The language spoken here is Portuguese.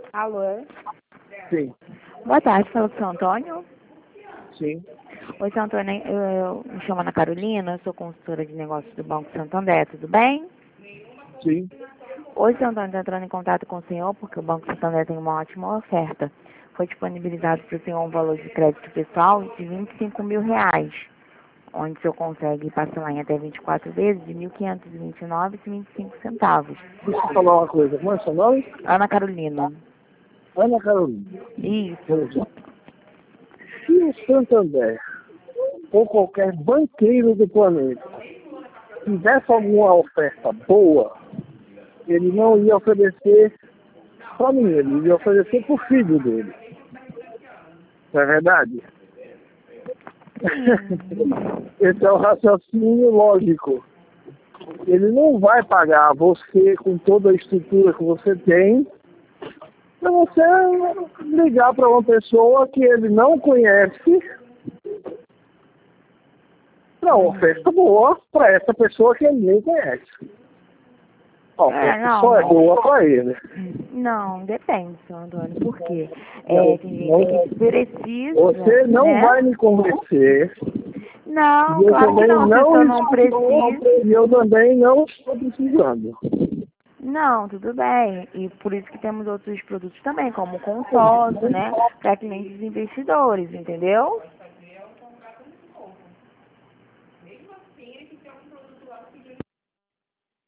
Alô? Sim, Boa tarde, fala com o seu Antônio. sim, Oi, seu Antônio, eu me chamo Ana Carolina, eu sou consultora de negócios do Banco Santander, tudo bem? sim. Oi, seu Antônio, estou entrando em contato com o senhor porque o Banco Santander tem uma ótima oferta. Foi disponibilizado para o senhor um valor de crédito pessoal de R$ 25.000, onde o senhor consegue parcelar em até 24 vezes de R$ 1.529,25. Deixa eu falar uma coisa. Como é seu nome? Ana Carolina. Ana Carolina. Isso. Veja, se o Santander ou qualquer banqueiro do planeta tivesse alguma oferta boa, ele não ia oferecer para mim, ele ia oferecer para o filho dele. Não é verdade? Esse é o raciocínio lógico. Ele não vai pagar você com toda a estrutura que você tem para você ligar para uma pessoa que ele não conhece para uma oferta boa para essa pessoa que ele nem conhece. A oferta Não, só é mas... boa para ele. Não, depende, seu Antônio, por quê? Não, Tem gente que precisa, você não né? vai me convencer Não, e eu claro que também não, se o não senhor não estou, precisa. e eu também não estou precisando. Não, tudo bem. E por isso que temos outros produtos também, como o consórcio, né? Para clientes investidores, entendeu?